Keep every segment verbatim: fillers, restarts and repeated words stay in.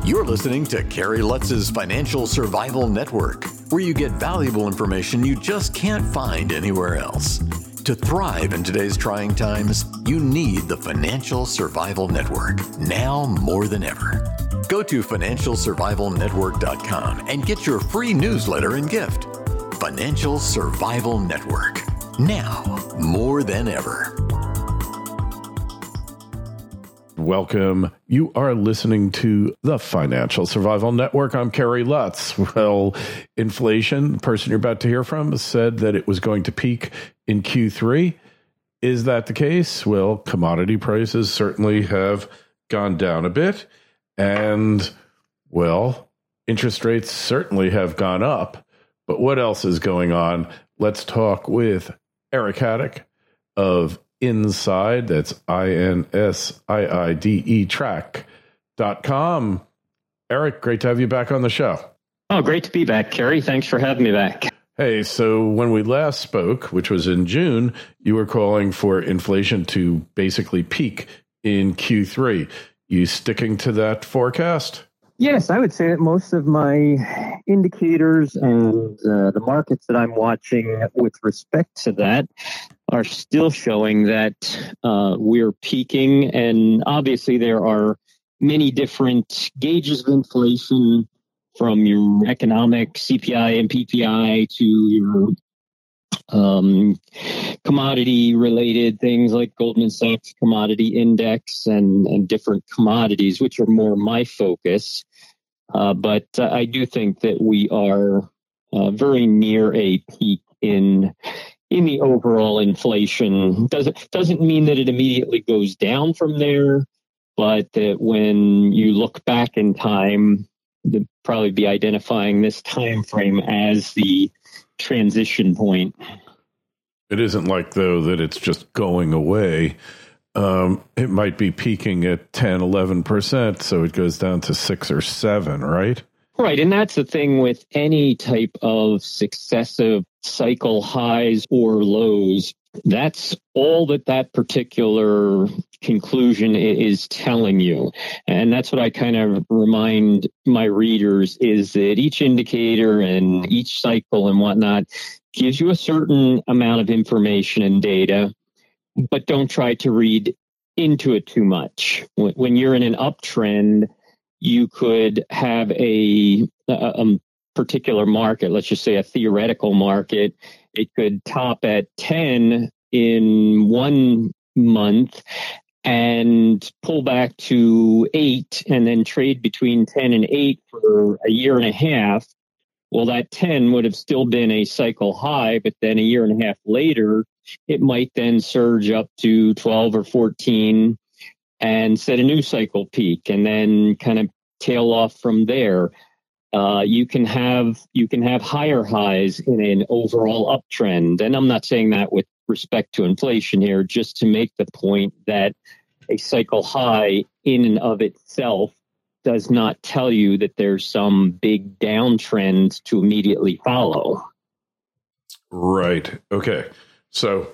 You're listening to Kerry Lutz's Financial Survival Network, where you get valuable information you just can't find anywhere else. To thrive in today's trying times, you need the Financial Survival Network, now more than ever. Go to financial survival network dot com and get your free newsletter and gift. Financial Survival Network, now more than ever. Welcome. You are listening to the Financial Survival Network. I'm Kerry Lutz. Well, inflation, the person you're about to hear from, said that it was going to peak in Q three. Is that the case? Well, commodity prices certainly have gone down a bit. And, well, interest rates certainly have gone up. But what else is going on? Let's talk with Eric Haddock of Inside, that's I N S I I D E track dot com. Eric, great to have you back on the show. Oh, great to be back, Kerry. Thanks for having me back. Hey, so when we last spoke, which was in June, you were calling for inflation to basically peak in Q three. You sticking to that forecast? Yes, I would say that most of my indicators and uh, the markets that I'm watching with respect to that are still showing that uh, we're peaking. And obviously there are many different gauges of inflation, from your economic C P I and P P I to your um, commodity related things like Goldman Sachs commodity index and, and different commodities, which are more my focus. Uh, but uh, I do think that we are uh, very near a peak in in the overall inflation. Doesn't doesn't mean that it immediately goes down from there, but that when you look back in time, you'd probably be identifying this time frame as the transition point. It isn't like, though, that it's just going away. Um, it might be peaking at ten, eleven percent, so it goes down to six or seven, right? Right. And that's the thing with any type of successive cycle highs or lows. That's all that that particular conclusion is telling you. And that's what I kind of remind my readers, is that each indicator and each cycle and whatnot gives you a certain amount of information and data, but don't try to read into it too much. When you're in an uptrend, you could have a, a, a particular market, let's just say a theoretical market. It could top at ten in one month and pull back to eight and then trade between ten and eight for a year and a half. Well, that ten would have still been a cycle high, but then a year and a half later, it might then surge up to twelve or fourteen and set a new cycle peak and then kind of tail off from there. Uh, you can have you can have higher highs in an overall uptrend. And I'm not saying that with respect to inflation here, just to make the point that a cycle high in and of itself does not tell you that there's some big downtrend to immediately follow. Right. Okay. So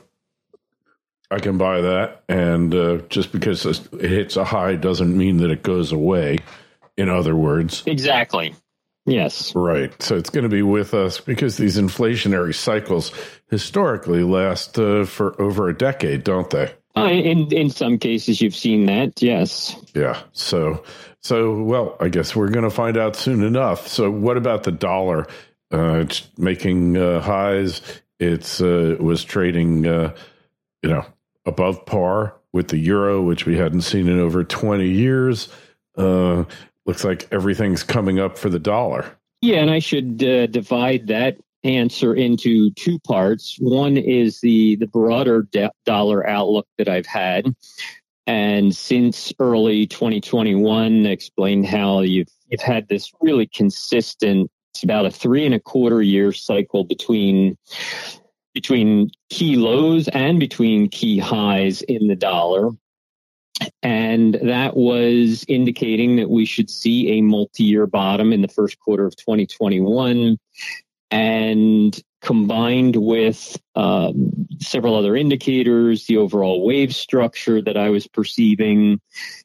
I can buy that. And uh, just because it hits a high doesn't mean that it goes away, in other words. Exactly. Yes. Right. So it's going to be with us because these inflationary cycles historically last uh, for over a decade, don't they? Uh, in in some cases, you've seen that. Yes. Yeah. So, so well, I guess we're going to find out soon enough. So what about the dollar? Uh, it's making uh, highs. It's uh, it was trading, uh, you know, above par with the euro, which we hadn't seen in over twenty years. Uh, looks like everything's coming up for the dollar. Yeah, and I should uh, divide that answer into two parts. One is the the broader de- dollar outlook that I've had, and since early twenty twenty-one, explained how you've you've had this really consistent. It's about a three and a quarter year cycle between between key lows and between key highs in the dollar. And that was indicating that we should see a multi-year bottom in the first quarter of twenty twenty-one. And combined with um, several other indicators, the overall wave structure that I was perceiving,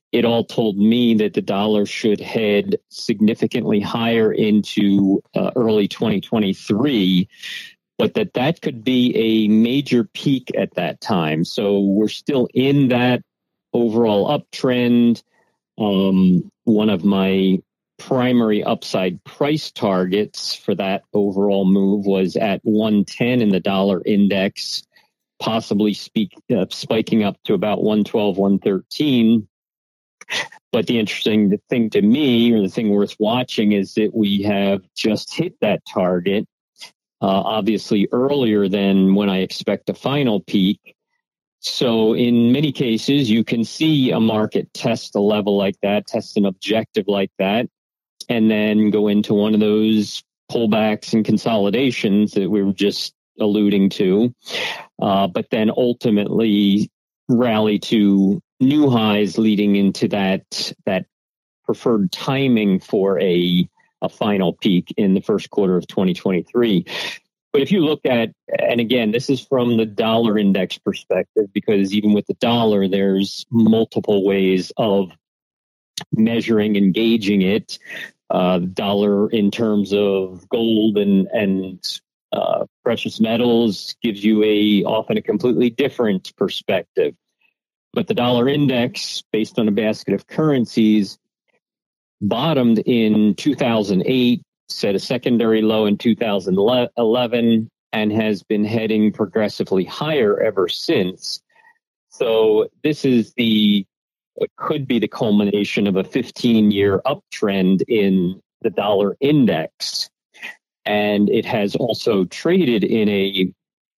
it all told me that the dollar should head significantly higher into uh, early twenty twenty-three, but that that could be a major peak at that time. So we're still in that overall uptrend. Um, one of my primary upside price targets for that overall move was at one ten in the dollar index, possibly speak, uh, spiking up to about one twelve, one thirteen. But the interesting thing to me, or the thing worth watching, is that we have just hit that target, uh, obviously earlier than when I expect a final peak. So in many cases, you can see a market test a level like that, test an objective like that, and then go into one of those pullbacks and consolidations that we were just alluding to, uh, but then ultimately rally to new highs, leading into that that preferred timing for a a final peak in the first quarter of twenty twenty-three. But if you look at, and again, this is from the dollar index perspective, because even with the dollar, there's multiple ways of measuring and gauging it. Uh, dollar in terms of gold and and uh, precious metals gives you a often a completely different perspective. But the dollar index, based on a basket of currencies, bottomed in two thousand eight, set a secondary low in two thousand eleven, and has been heading progressively higher ever since. So this is the what could be the culmination of a fifteen-year uptrend in the dollar index. And it has also traded in a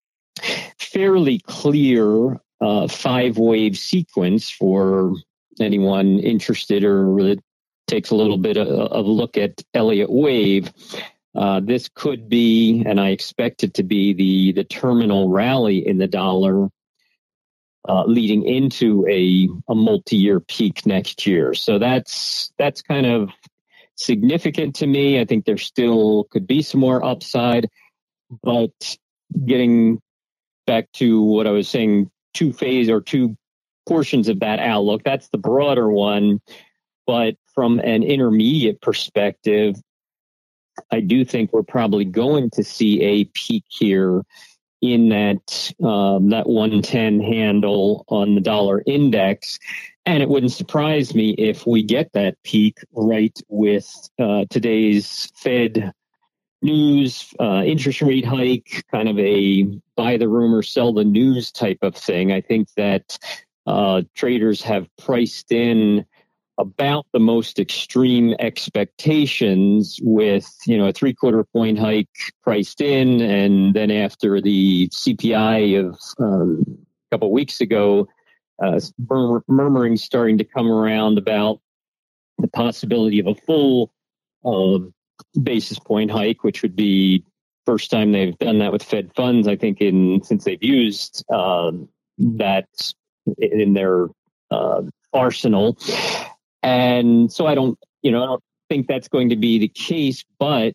fairly clear uh, five-wave sequence for anyone interested or that takes a little bit of, of a look at Elliott Wave. Uh, this could be, and I expect it to be, the, the terminal rally in the dollar, uh, leading into a, a multi-year peak next year. So that's that's kind of significant to me. I think there still could be some more upside, but getting back to what I was saying, two phase or two portions of that outlook, that's the broader one. But from an intermediate perspective, I do think we're probably going to see a peak here in that um, that one ten handle on the dollar index. And it wouldn't surprise me if we get that peak right with uh, today's Fed news, uh, interest rate hike, kind of a buy the rumor, sell the news type of thing. I think that uh, traders have priced in about the most extreme expectations with, you know, a three quarter point hike priced in. And then after the C P I of um, a couple of weeks ago, uh, murmur- murmuring starting to come around about the possibility of a full uh, basis point hike, which would be first time they've done that with Fed funds, I think, in since they've used uh, that in their uh, arsenal. And so I don't, you know, I don't think that's going to be the case, but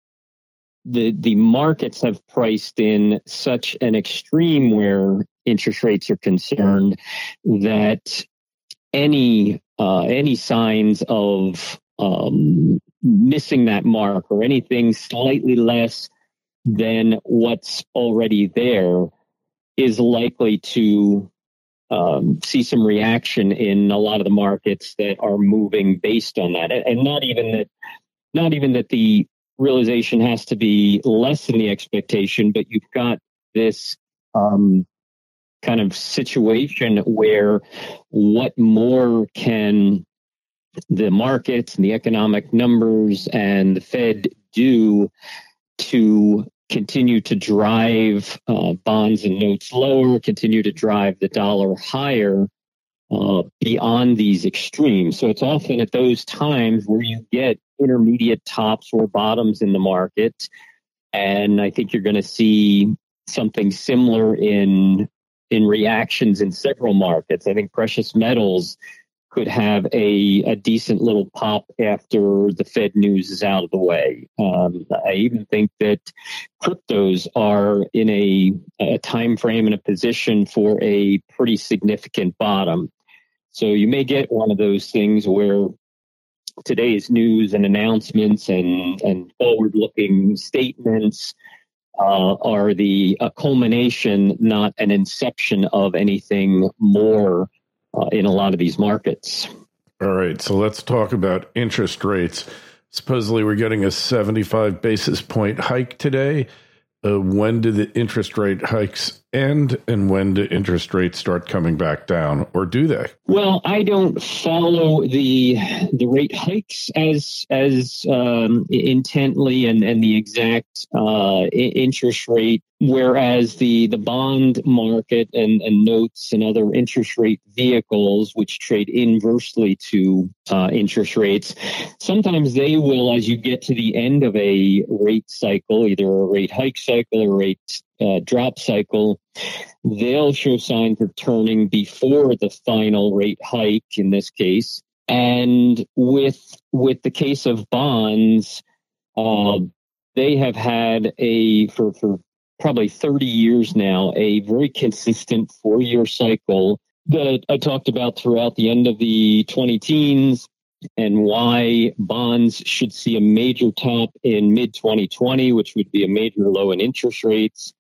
the the markets have priced in such an extreme where interest rates are concerned that any uh, any signs of um, missing that mark or anything slightly less than what's already there is likely to Um, see some reaction in a lot of the markets that are moving based on that, and, and not even that, not even that the realization has to be less than the expectation, but you've got this um, kind of situation where what more can the markets and the economic numbers and the Fed do to continue to drive uh, bonds and notes lower, continue to drive the dollar higher uh, beyond these extremes. So it's often at those times where you get intermediate tops or bottoms in the market. And I think you're going to see something similar in in reactions in several markets. I think precious metals could have a, a decent little pop after the Fed news is out of the way. Um, I even think that cryptos are in a, a time frame and a position for a pretty significant bottom. So you may get one of those things where today's news and announcements and, and forward-looking statements uh, are the a culmination, not an inception of anything more uh, in a lot of these markets. All right, so let's talk about interest rates. Supposedly we're getting a seventy-five basis point hike today. Uh, when do the interest rate hikes end, and when do interest rates start coming back down, or do they? Well, I don't follow the the rate hikes as as um, intently and, and the exact uh, interest rate, whereas the, the bond market and, and notes and other interest rate vehicles, which trade inversely to uh, interest rates, sometimes they will, as you get to the end of a rate cycle, either a rate hike cycle or a rate uh, drop cycle, they'll show signs of turning before the final rate hike in this case. And with with the case of bonds, uh, they have had a, for, for probably thirty years now, a very consistent four-year cycle that I talked about throughout the end of the twenty teens, and why bonds should see a major top in mid twenty twenty, which would be a major low in interest rates,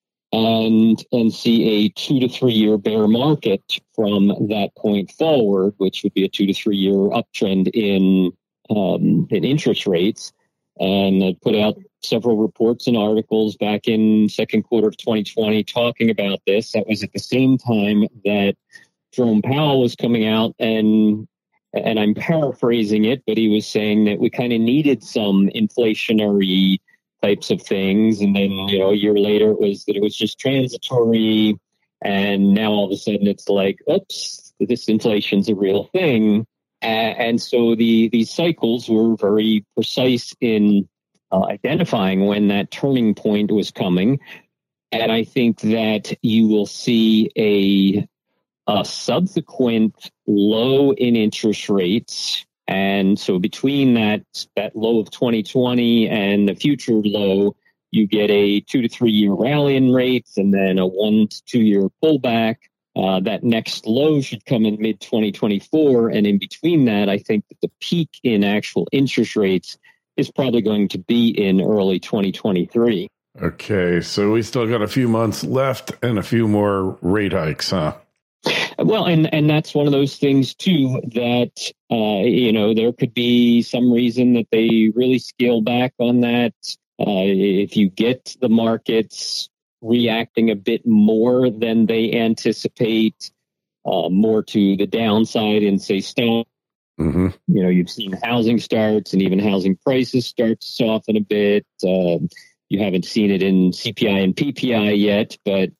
and and see a two to three year bear market from that point forward, which would be a two to three year uptrend in um, in interest rates. And I put out several reports and articles back in second quarter of twenty twenty talking about this. That was at the same time that Jerome Powell was coming out, and and I'm paraphrasing it, but he was saying that we kind of needed some inflationary types of things. And then, you know, a year later it was that it was just transitory. And now all of a sudden it's like, oops, this inflation's a real thing. And so the these cycles were very precise in uh, identifying when that turning point was coming. And I think that you will see a, a subsequent low in interest rates. And so between that that low of twenty twenty and the future low, you get a two to three year rally in rates and then a one to two year pullback. Uh, that next low should come in mid twenty twenty-four. And in between that, I think that the peak in actual interest rates is probably going to be in early twenty twenty-three. Okay, so we still got a few months left and a few more rate hikes, huh? Well, and, and that's one of those things, too, that, uh, you know, there could be some reason that they really scale back on that. Uh, if you get the markets reacting a bit more than they anticipate, uh, more to the downside in, say, stock. Mm-hmm. You know, you've seen housing starts and even housing prices start to soften a bit. Uh, you haven't seen it in C P I and P P I yet, but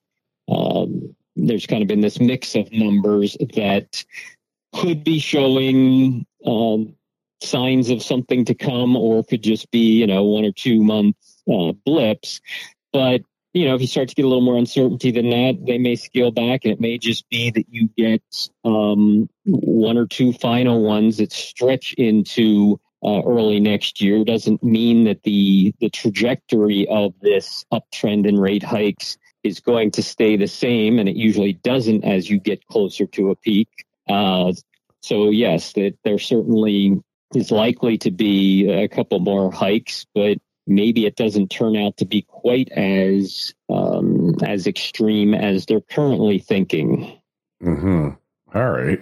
um, there's kind of been this mix of numbers that could be showing um, signs of something to come, or could just be, you know, one or two month uh, blips. But you know, if you start to get a little more uncertainty than that, they may scale back, and it may just be that you get um, one or two final ones that stretch into uh, early next year. Doesn't mean that the the trajectory of this uptrend in rate hikes is going to stay the same, and it usually doesn't as you get closer to a peak. Uh, so yes, that there certainly is likely to be a couple more hikes, but maybe it doesn't turn out to be quite as um, as extreme as they're currently thinking. Mm-hmm. All right.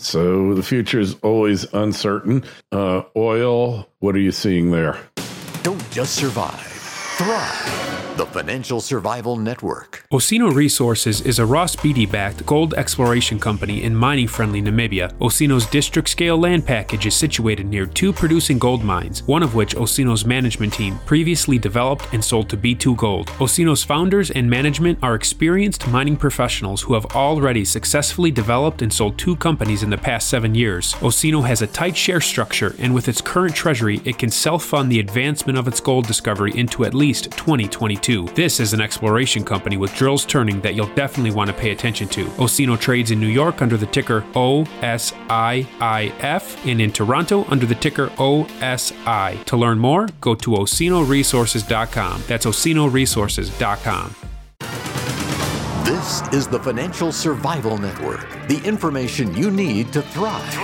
So the future is always uncertain. Uh, oil, what are you seeing there? Don't just survive, thrive. The Financial Survival Network. Osino Resources is a Ross Beatty-backed gold exploration company in mining-friendly Namibia. Osino's district-scale land package is situated near two producing gold mines, one of which Osino's management team previously developed and sold to B two Gold. Osino's founders and management are experienced mining professionals who have already successfully developed and sold two companies in the past seven years. Osino has a tight share structure, and with its current treasury, it can self-fund the advancement of its gold discovery into at least twenty twenty-two. This is an exploration company with drills turning that you'll definitely want to pay attention to. Osino trades in New York under the ticker O S I I F and in Toronto under the ticker O S I. To learn more, go to osino resources dot com. That's osino resources dot com. This is the Financial Survival Network, the information you need to thrive,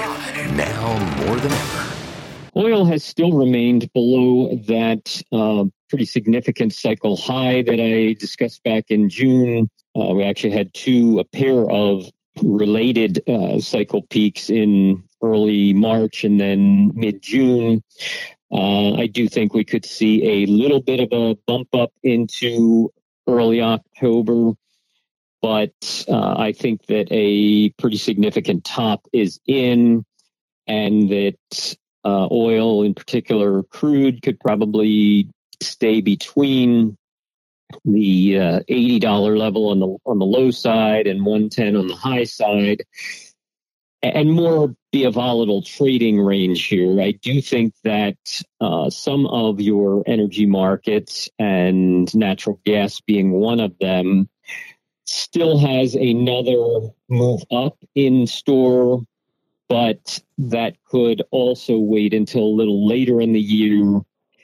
now more than ever. Oil has still remained below that uh, pretty significant cycle high that I discussed back in June. Uh, we actually had two, a pair of related uh, cycle peaks in early March and then mid-June. Uh, I do think we could see a little bit of a bump up into early October, but uh, I think that a pretty significant top is in, and that uh, oil, in particular crude, could probably stay between the uh, eighty dollars level on the on the low side and one ten on the high side, and more be a volatile trading range here. I do think that uh, some of your energy markets, and natural gas being one of them, still has another move up in store, but that could also wait until a little later in the year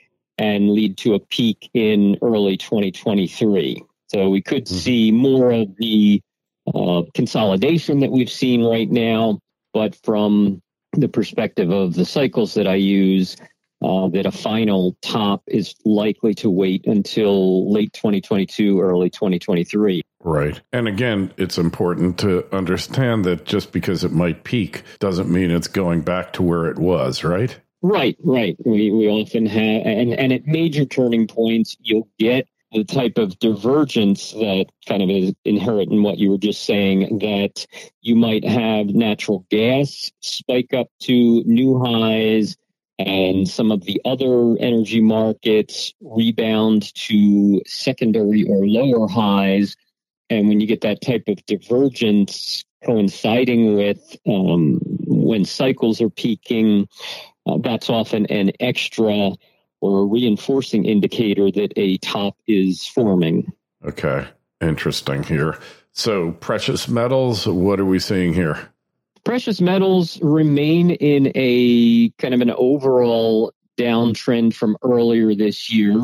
and lead to a peak in early twenty twenty-three. So we could mm-hmm. see more of the uh, consolidation that we've seen right now, but from the perspective of the cycles that I use, uh, that a final top is likely to wait until late twenty twenty-two, early twenty twenty-three. Right. And again, it's important to understand that just because it might peak doesn't mean it's going back to where it was, right? Right, right. We we often have, and, and at major turning points, you'll get the type of divergence that kind of is inherent in what you were just saying, that you might have natural gas spike up to new highs and some of the other energy markets rebound to secondary or lower highs. And when you get that type of divergence coinciding with um, when cycles are peaking, uh, that's often an extra or a reinforcing indicator that a top is forming. Okay, interesting here. So precious metals, what are we seeing here? Precious metals remain in a kind of an overall downtrend from earlier this year.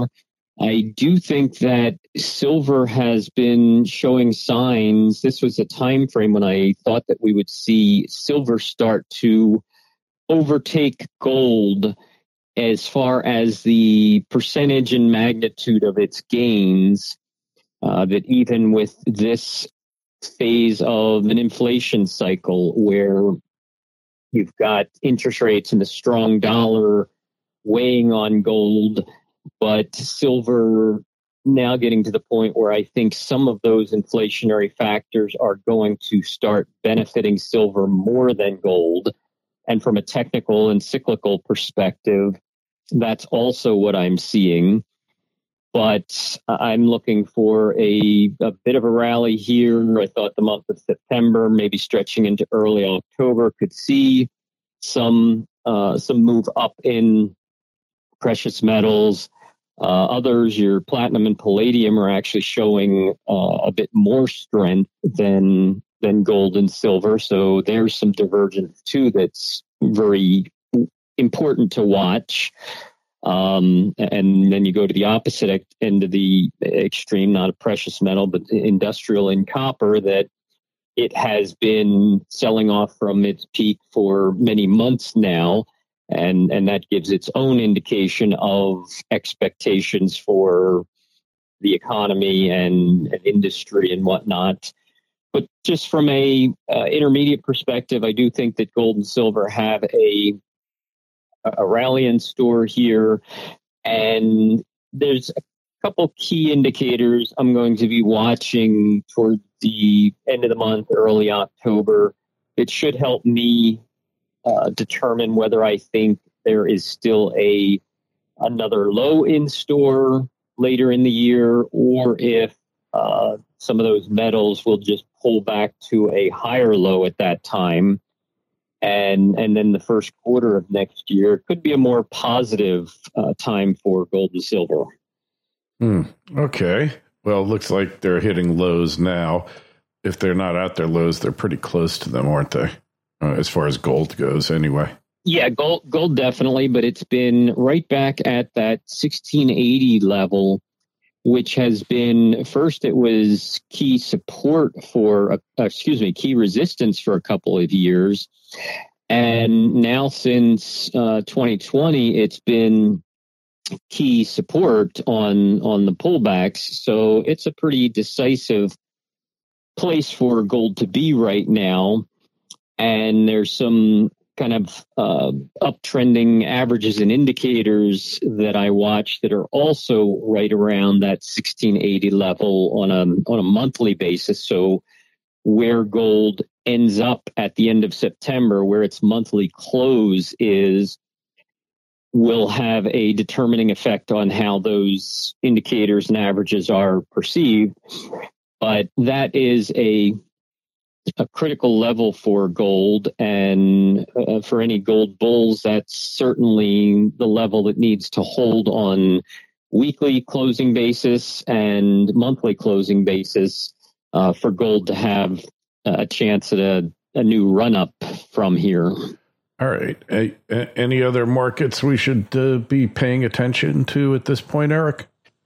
I do think that silver has been showing signs. This was a time frame when I thought that we would see silver start to overtake gold as far as the percentage and magnitude of its gains, uh, that even with this phase of an inflation cycle where you've got interest rates and the strong dollar weighing on gold, but silver now getting to the point where I think some of those inflationary factors are going to start benefiting silver more than gold. And from a technical and cyclical perspective, that's also what I'm seeing. But I'm looking for a, a bit of a rally here. I thought the month of September, maybe stretching into early October, could see some uh, some move up in precious metals. Uh, others, your platinum and palladium, are actually showing uh, a bit more strength than than gold and silver. So there's some divergence too that's very important to watch. Um, and then you go to the opposite end of the extreme, not a precious metal, but industrial in copper, that it has been selling off from its peak for many months now. And, and that gives its own indication of expectations for the economy and, and industry and whatnot. But just from a uh, intermediate perspective, I do think that gold and silver have a a rally in store here. And there's a couple key indicators I'm going to be watching toward the end of the month, early October. It should help me uh, determine whether I think there is still a another low in store later in the year, or if uh, some of those metals will just pull back to a higher low at that time. And and then the first quarter of next year could be a more positive uh, time for gold and silver. Hmm. Okay. Well, it looks like they're hitting lows now. If they're not at their lows, they're pretty close to them, aren't they? Uh, as far as gold goes, anyway. Yeah, gold, gold definitely, but it's been right back at that sixteen eighty level which has been, first it was key support for, uh, excuse me, key resistance for a couple of years. And now since uh, twenty twenty, it's been key support on, on the pullbacks. So it's a pretty decisive place for gold to be right now. And there's some kind of uh, uptrending averages and indicators that I watch that are also right around that sixteen eighty level on a on a monthly basis. So where gold ends up at the end of September, where its monthly close is, will have a determining effect on how those indicators and averages are perceived. But that is a a critical level for gold, and uh, for any gold bulls, that's certainly the level that needs to hold on weekly closing basis and monthly closing basis uh, for gold to have a chance at a, a new run up from here. All right. A, a, any other markets we should uh, be paying attention to at this point, Eric?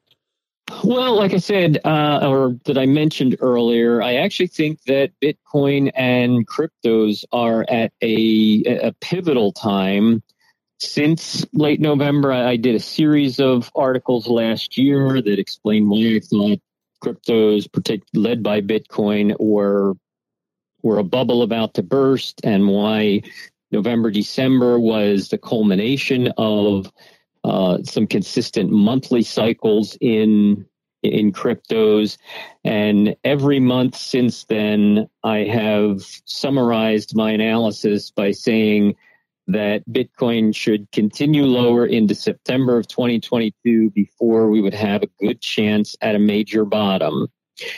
Well, like I said, uh, or that I mentioned earlier, I actually think that Bitcoin and cryptos are at a, a pivotal time. Since late November, I did a series of articles last year that explained why I thought cryptos, particularly led by Bitcoin, were were a bubble about to burst, and why November, December was the culmination of Uh, some consistent monthly cycles in in cryptos. And every month since then, I have summarized my analysis by saying that Bitcoin should continue lower into September of twenty twenty-two before we would have a good chance at a major bottom.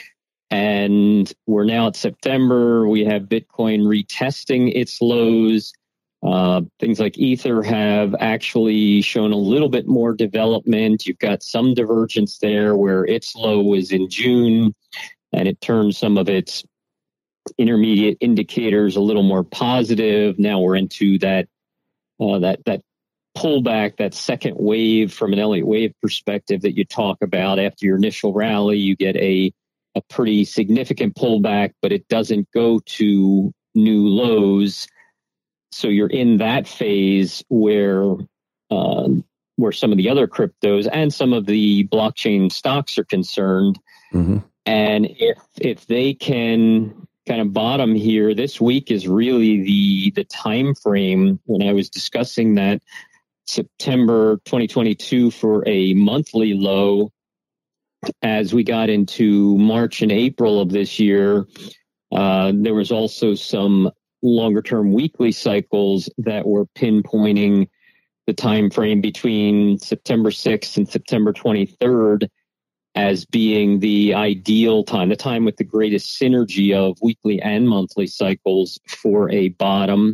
And we're now at September. We have Bitcoin retesting its lows. Uh, things like Ether have actually shown a little bit more development. You've got some divergence there where its low was in June, and it turned some of its intermediate indicators a little more positive. Now we're into that uh, that that pullback, that second wave from an Elliott wave perspective that you talk about. After your initial rally, you get a a pretty significant pullback, but it doesn't go to new lows. So you're in that phase where um, where some of the other cryptos and some of the blockchain stocks are concerned. Mm-hmm. And if if they can kind of bottom here, this week is really the the time frame when I was discussing that September twenty twenty-two for a monthly low. As we got into March and April of this year, uh, there was also some longer-term weekly cycles that were pinpointing the time frame between September sixth and September twenty-third as being the ideal time, the time with the greatest synergy of weekly and monthly cycles for a bottom.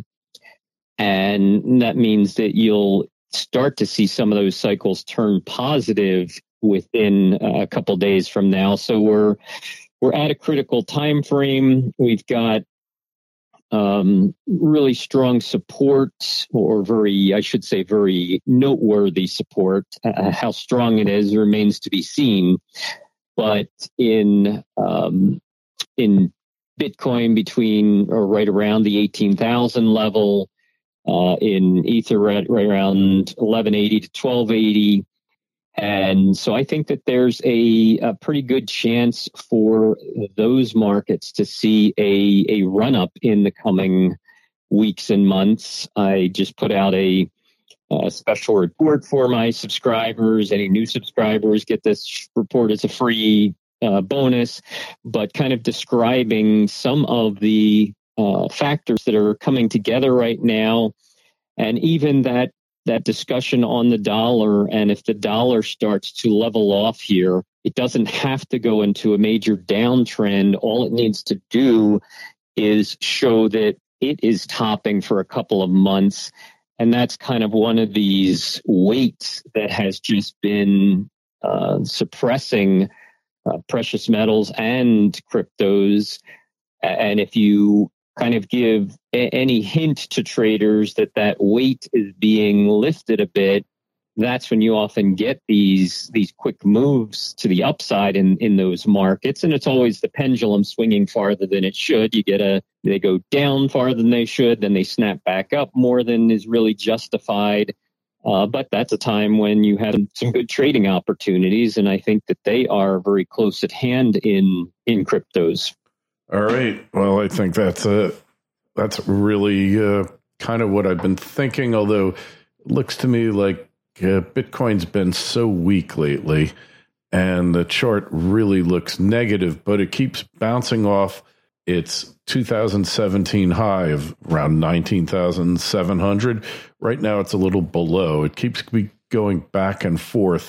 And that means that you'll start to see some of those cycles turn positive within a couple days from now. So we're we're at a critical time frame. We've got um, really strong support, or very, I should say, very noteworthy support. Uh, how strong it is remains to be seen. But in um, in Bitcoin, between or right around the eighteen thousand level, uh, in Ether right, right around eleven eighty to twelve eighty. And so I think that there's a, a pretty good chance for those markets to see a, a run up in the coming weeks and months. I just put out a, a special report for my subscribers. Any new subscribers get this report as a free uh, bonus, but kind of describing some of the uh, factors that are coming together right now. And even that that discussion on the dollar, and if the dollar starts to level off here, it doesn't have to go into a major downtrend. All it needs to do is show that it is topping for a couple of months. And that's kind of one of these weights that has just been uh, suppressing uh, precious metals and cryptos. And if you kind of give a- any hint to traders that that weight is being lifted a bit, that's when you often get these these quick moves to the upside in, in those markets. And it's always the pendulum swinging farther than it should. You get a, they go down farther than they should, then they snap back up more than is really justified. Uh, but that's a time when you have some good trading opportunities. And I think that they are very close at hand in, in cryptos. All right. Well, I think that's a, that's really uh, kind of what I've been thinking, although it looks to me like Uh, Bitcoin's been so weak lately, and the chart really looks negative, but it keeps bouncing off its two thousand seventeen high of around nineteen thousand seven hundred. Right now, it's a little below. It keeps going back and forth.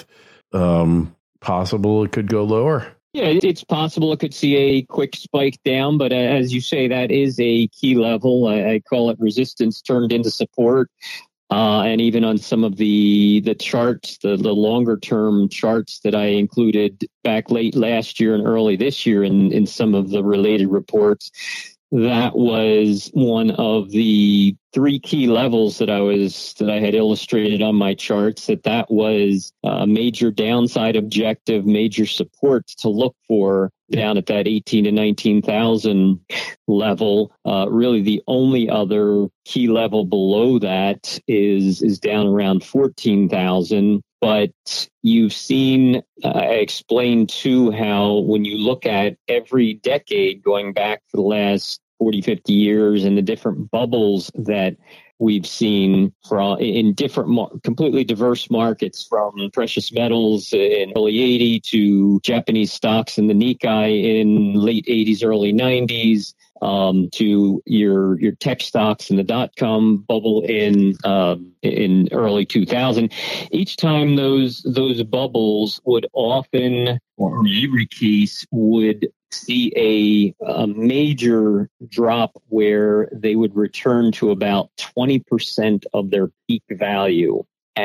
Um, possible it could go lower? Yeah, it's possible it could see a quick spike down, but as you say, that is a key level. I, I call it resistance turned into support. Uh, and even on some of the the charts, the, the longer term charts that I included back late last year and early this year in, in some of the related reports, that was one of the three key levels that I was that I had illustrated on my charts, that that was a major downside objective, major support to look for down at that eighteen to nineteen thousand level. Uh, really, the only other key level below that is is down around fourteen thousand. But you've seen, uh, I explained too, how when you look at every decade going back for the last forty, fifty years and the different bubbles that we've seen from in different, completely diverse markets, from precious metals in early eighty to Japanese stocks in the Nikkei in late eighties, early nineties, um, to your your tech stocks in the dot-com bubble in um, in early two thousand. Each time those those bubbles would often, or in every case, would see a, a major drop where they would return to about twenty percent of their peak value.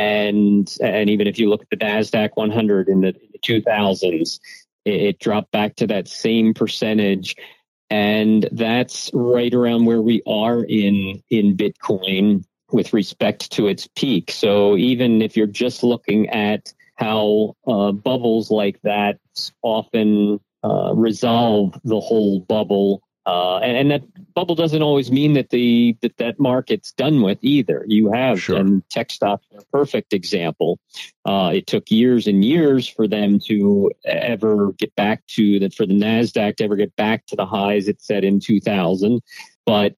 And and even if you look at the NASDAQ one hundred in the, in the two thousands, it, it dropped back to that same percentage. And that's right around where we are in, in Bitcoin with respect to its peak. So even if you're just looking at how uh, bubbles like that often Uh, resolve the whole bubble, uh, and, and that bubble doesn't always mean that the that, that market's done with either. You have Sure. and tech stocks are a perfect example. Uh, it took years and years for them to ever get back to that, for the NASDAQ to ever get back to the highs it set in two thousand. But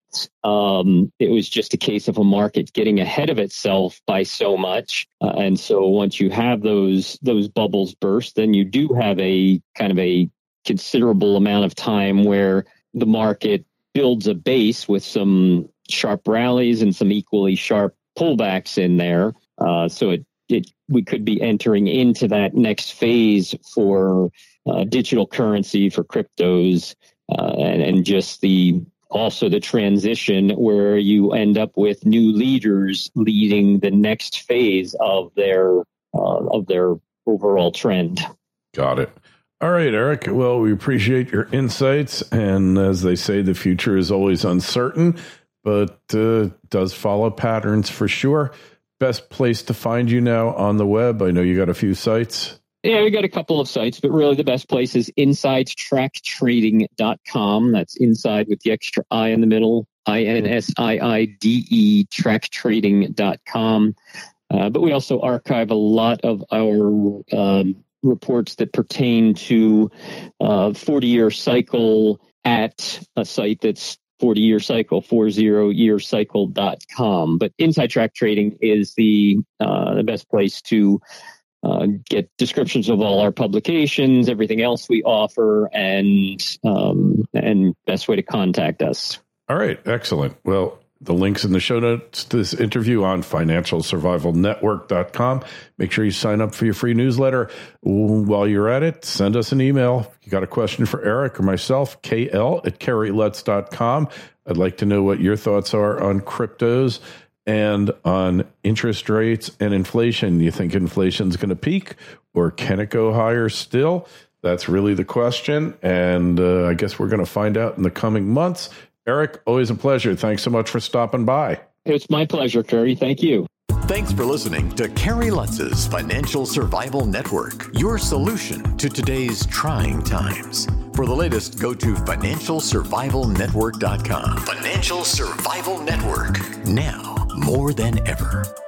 um, it was just a case of a market getting ahead of itself by so much. Uh, and so once you have those those bubbles burst, then you do have a kind of a considerable amount of time where the market builds a base with some sharp rallies and some equally sharp pullbacks in there. Uh, so it, it we could be entering into that next phase for uh, digital currency, for cryptos, uh, and, and just the also the transition where you end up with new leaders leading the next phase of their uh, of their overall trend. Got it. All right, Eric. Well, we appreciate your insights. And as they say, the future is always uncertain, but uh, does follow patterns for sure. Best place to find you now on the web? I know you got a few sites. Yeah, we got a couple of sites, but really the best place is inside track trading dot com. That's inside with the extra I in the middle, I N S I I D E, track trading dot com. Uh, but we also archive a lot of our um, reports that pertain to uh, forty-year cycle at a site that's forty-year cycle, forty year cycle dot com. But Inside Track Trading is the uh, the best place to uh, get descriptions of all our publications, everything else we offer, and um, and best way to contact us. All right, excellent. Well, the link's in the show notes to this interview on financial survival network dot com. Make sure you sign up for your free newsletter. While you're at it, send us an email. If you got a question for Eric or myself, K L at Kerry Lutz dot com. I'd like to know what your thoughts are on cryptos and on interest rates and inflation. You think inflation's going to peak, or can it go higher still? That's really the question. And uh, I guess we're going to find out in the coming months. Eric, always a pleasure. Thanks so much for stopping by. It's my pleasure, Kerry. Thank you. Thanks for listening to Kerry Lutz's Financial Survival Network, your solution to today's trying times. For the latest, go to financial survival network dot com. Financial Survival Network, now more than ever.